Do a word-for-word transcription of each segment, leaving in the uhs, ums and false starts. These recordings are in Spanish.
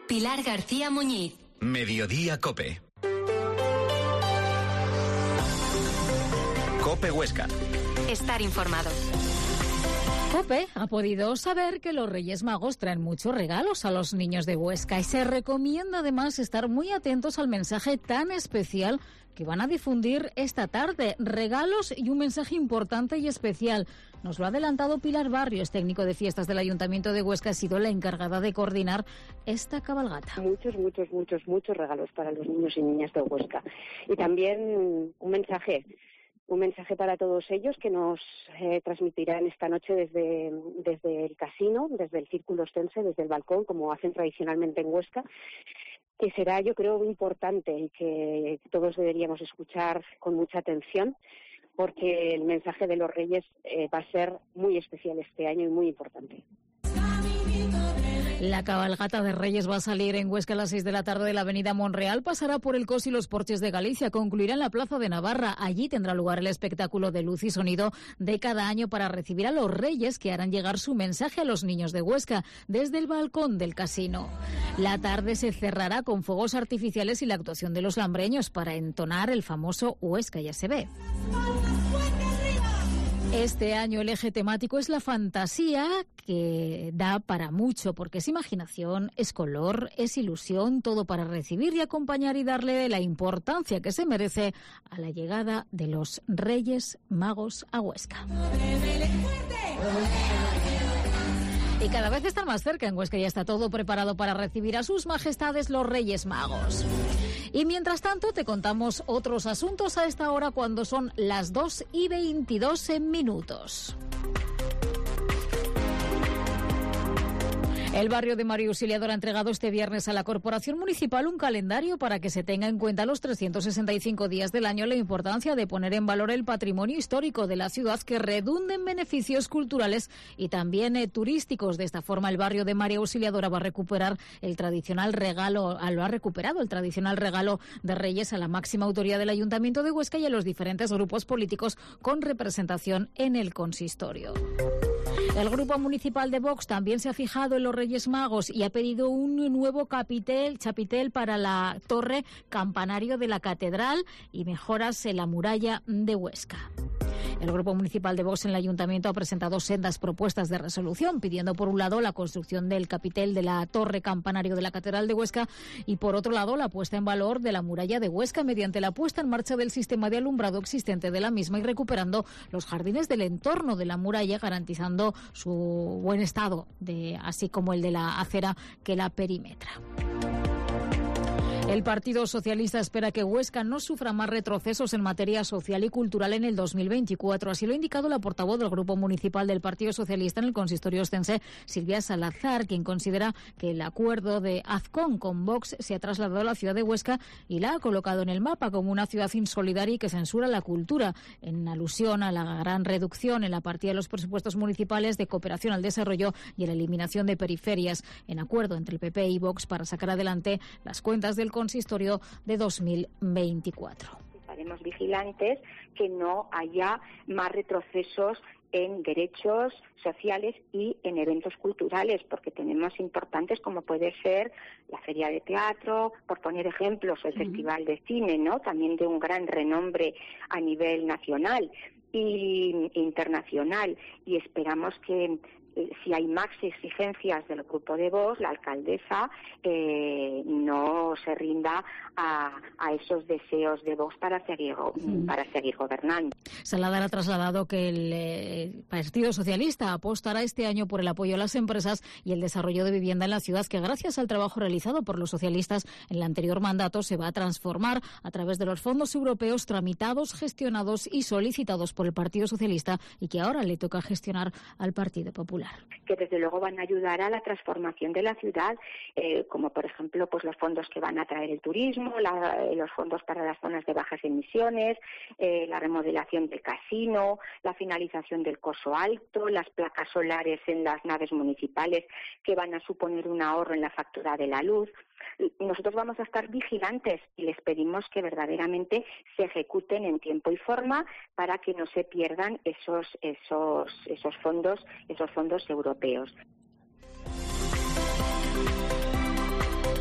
Pilar García Muñiz. Mediodía Cope. Cope Huesca. Estar informado. COPE ha podido saber que los Reyes Magos traen muchos regalos a los niños de Huesca y se recomienda además estar muy atentos al mensaje tan especial que van a difundir esta tarde. Regalos y un mensaje importante y especial. Nos lo ha adelantado Pilar Barrios, técnico de fiestas del Ayuntamiento de Huesca, ha sido la encargada de coordinar esta cabalgata. Muchos, muchos, muchos, muchos regalos para los niños y niñas de Huesca. Y también un mensaje. Un mensaje para todos ellos que nos eh, transmitirán esta noche desde, desde el casino, desde el Círculo Ostense, desde el balcón, como hacen tradicionalmente en Huesca, que será, yo creo, importante y que todos deberíamos escuchar con mucha atención, porque el mensaje de los Reyes eh, va a ser muy especial este año y muy importante. La cabalgata de Reyes va a salir en Huesca a las seis de la tarde de la avenida Monreal, pasará por el Cos y los Porches de Galicia, concluirá en la Plaza de Navarra. Allí tendrá lugar el espectáculo de luz y sonido de cada año para recibir a los Reyes que harán llegar su mensaje a los niños de Huesca desde el balcón del casino. La tarde se cerrará con fuegos artificiales y la actuación de los lambreños para entonar el famoso Huesca ya se ve. Este año el eje temático es la fantasía, que da para mucho, porque es imaginación, es color, es ilusión, todo para recibir y acompañar y darle la importancia que se merece a la llegada de los Reyes Magos a Huesca. Y cada vez están más cerca. En Huesca ya está todo preparado para recibir a sus majestades los Reyes Magos. Y mientras tanto te contamos otros asuntos a esta hora cuando son las dos y veintidós minutos. El barrio de María Auxiliadora ha entregado este viernes a la Corporación Municipal un calendario para que se tenga en cuenta los trescientos sesenta y cinco días del año la importancia de poner en valor el patrimonio histórico de la ciudad que redunde en beneficios culturales y también eh, turísticos. De esta forma, el barrio de María Auxiliadora va a recuperar el tradicional regalo, lo ha recuperado el tradicional regalo de Reyes a la máxima autoridad del Ayuntamiento de Huesca y a los diferentes grupos políticos con representación en el consistorio. El Grupo Municipal de Vox también se ha fijado en los Reyes Magos y ha pedido un nuevo capitel, chapitel para la torre campanario de la Catedral y mejoras en la muralla de Huesca. El Grupo Municipal de Vox en el Ayuntamiento ha presentado sendas propuestas de resolución, pidiendo por un lado la construcción del capitel de la torre campanario de la Catedral de Huesca y por otro lado la puesta en valor de la muralla de Huesca mediante la puesta en marcha del sistema de alumbrado existente de la misma y recuperando los jardines del entorno de la muralla, garantizando su buen estado, de, así como el de la acera que la perimetra. El Partido Socialista espera que Huesca no sufra más retrocesos en materia social y cultural en el dos mil veinticuatro. Así lo ha indicado la portavoz del Grupo Municipal del Partido Socialista en el consistorio ostense, Silvia Salazar, quien considera que el acuerdo de Azcón con Vox se ha trasladado a la ciudad de Huesca y la ha colocado en el mapa como una ciudad insolidaria y que censura la cultura, en alusión a la gran reducción en la partida de los presupuestos municipales de cooperación al desarrollo y a la eliminación de periferias, en acuerdo entre el P P y Vox para sacar adelante las cuentas del consistorio de dos mil veinticuatro. Estaremos vigilantes que no haya más retrocesos en derechos sociales y en eventos culturales, porque tenemos importantes como puede ser la Feria de Teatro, por poner ejemplos, o el uh-huh. Festival de Cine, ¿no? También de un gran renombre a nivel nacional e internacional, y esperamos que si hay más exigencias del grupo de Vox, la alcaldesa eh, no se rinda a, a esos deseos de Vox para seguir, mm. para seguir gobernando. Salazar ha trasladado que el eh, Partido Socialista apostará este año por el apoyo a las empresas y el desarrollo de vivienda en la ciudad, que gracias al trabajo realizado por los socialistas en el anterior mandato se va a transformar a través de los fondos europeos tramitados, gestionados y solicitados por el Partido Socialista y que ahora le toca gestionar al Partido Popular. Que desde luego van a ayudar a la transformación de la ciudad, eh, como por ejemplo pues los fondos que van a traer el turismo, la, eh, los fondos para las zonas de bajas emisiones, eh, la remodelación del casino, la finalización del Coso Alto, las placas solares en las naves municipales que van a suponer un ahorro en la factura de la luz. Nosotros vamos a estar vigilantes y les pedimos que verdaderamente se ejecuten en tiempo y forma para que no se pierdan esos esos esos fondos esos fondos europeos.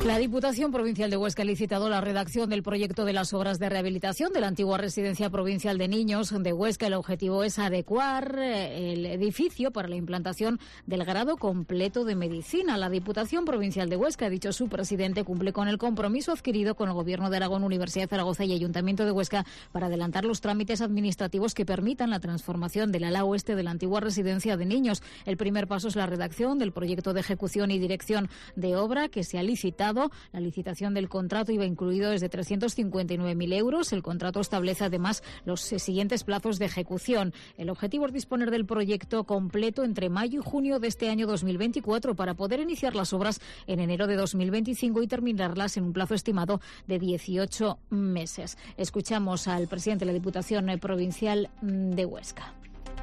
La Diputación Provincial de Huesca ha licitado la redacción del proyecto de las obras de rehabilitación de la antigua Residencia Provincial de Niños de Huesca. El objetivo es adecuar el edificio para la implantación del grado completo de medicina. La Diputación Provincial de Huesca, ha dicho su presidente, cumple con el compromiso adquirido con el Gobierno de Aragón, Universidad de Zaragoza y Ayuntamiento de Huesca para adelantar los trámites administrativos que permitan la transformación del ala oeste de la antigua Residencia de Niños. El primer paso es la redacción del proyecto de ejecución y dirección de obra que se ha licitado. La licitación del contrato iba incluido desde trescientos cincuenta y nueve mil euros. El contrato establece además los siguientes plazos de ejecución. El objetivo es disponer del proyecto completo entre mayo y junio de este año dos mil veinticuatro para poder iniciar las obras en enero de dos mil veinticinco y terminarlas en un plazo estimado de dieciocho meses. Escuchamos al presidente de la Diputación Provincial de Huesca.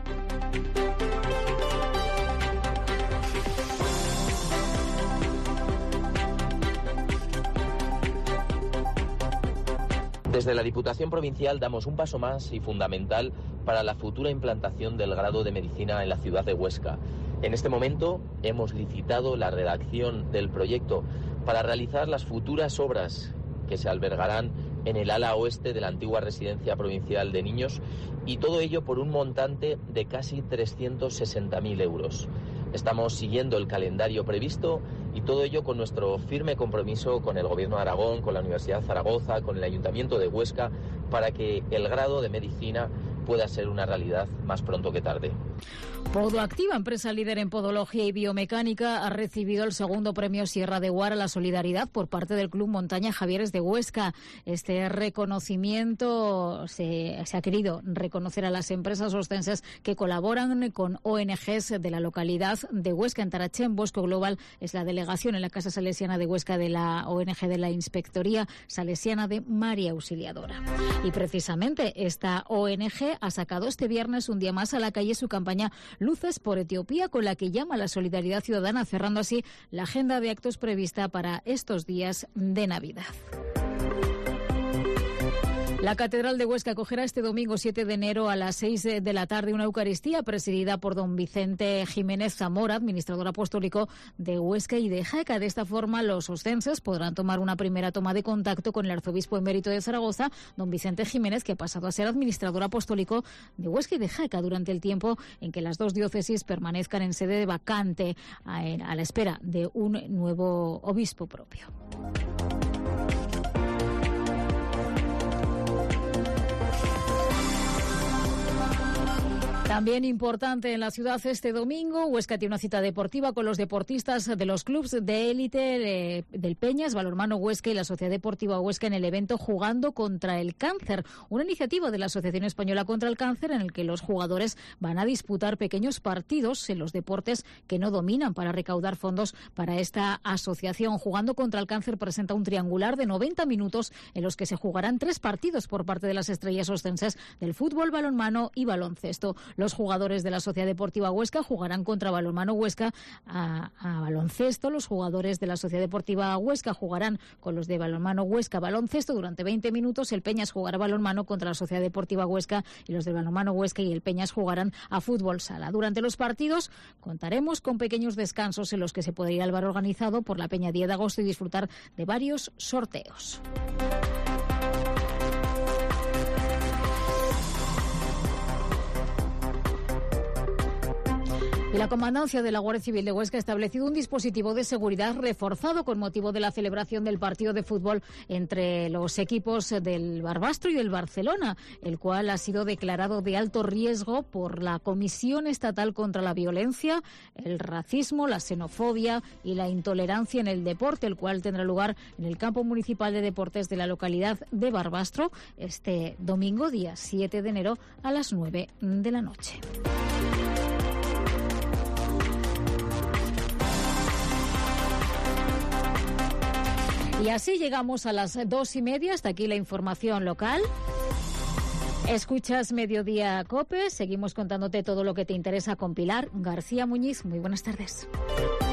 Desde la Diputación Provincial damos un paso más y fundamental para la futura implantación del grado de Medicina en la ciudad de Huesca. En este momento hemos licitado la redacción del proyecto para realizar las futuras obras que se albergarán en el ala oeste de la antigua Residencia Provincial de Niños, y todo ello por un montante de casi trescientos sesenta mil euros. Estamos siguiendo el calendario previsto y todo ello con nuestro firme compromiso con el Gobierno de Aragón, con la Universidad de Zaragoza, con el Ayuntamiento de Huesca, para que el grado de Medicina pueda ser una realidad más pronto que tarde. Podoactiva, empresa líder en podología y biomecánica, ha recibido el segundo premio Sierra de Guara a la solidaridad por parte del Club Montaña Javieres de Huesca. Este reconocimiento se, se ha querido reconocer a las empresas ostenses que colaboran con O N Ges de la localidad de Huesca. En Tarachen, Bosco Global es la delegación en la Casa Salesiana de Huesca de la O N G de la Inspectoría Salesiana de María Auxiliadora. Y precisamente esta O N G ha sacado este viernes un día más a la calle su campaña Luces por Etiopía, con la que llama a la solidaridad ciudadana, cerrando así la agenda de actos prevista para estos días de Navidad. La Catedral de Huesca acogerá este domingo siete de enero a las seis de la tarde una Eucaristía presidida por don Vicente Jiménez Zamora, administrador apostólico de Huesca y de Jaca. De esta forma, los oscenses podrán tomar una primera toma de contacto con el arzobispo emérito de Zaragoza, don Vicente Jiménez, que ha pasado a ser administrador apostólico de Huesca y de Jaca durante el tiempo en que las dos diócesis permanezcan en sede vacante a, a la espera de un nuevo obispo propio. También importante en la ciudad este domingo, Huesca tiene una cita deportiva con los deportistas de los clubes de élite eh, del Peñas, Balonmano Huesca y la Sociedad Deportiva Huesca en el evento Jugando contra el Cáncer, una iniciativa de la Asociación Española contra el Cáncer en el que los jugadores van a disputar pequeños partidos en los deportes que no dominan para recaudar fondos para esta asociación. Jugando contra el Cáncer presenta un triangular de noventa minutos en los que se jugarán tres partidos por parte de las estrellas ostenses del fútbol, balonmano y baloncesto. Los jugadores de la Sociedad Deportiva Huesca jugarán contra Balonmano Huesca a, a baloncesto. Los jugadores de la Sociedad Deportiva Huesca jugarán con los de Balonmano Huesca baloncesto durante veinte minutos. El Peñas jugará balonmano contra la Sociedad Deportiva Huesca y los de Balonmano Huesca y el Peñas jugarán a fútbol sala. Durante los partidos contaremos con pequeños descansos en los que se podrá ir al bar organizado por la Peña diez de agosto y disfrutar de varios sorteos. Y la Comandancia de la Guardia Civil de Huesca ha establecido un dispositivo de seguridad reforzado con motivo de la celebración del partido de fútbol entre los equipos del Barbastro y del Barcelona, el cual ha sido declarado de alto riesgo por la Comisión Estatal contra la Violencia, el Racismo, la Xenofobia y la Intolerancia en el Deporte, el cual tendrá lugar en el campo municipal de deportes de la localidad de Barbastro este domingo, día siete de enero, a las nueve de la noche. Y así llegamos a las dos y media. Hasta aquí la información local. Escuchas Mediodía COPE. Seguimos contándote todo lo que te interesa con Pilar García Muñiz. Muy buenas tardes.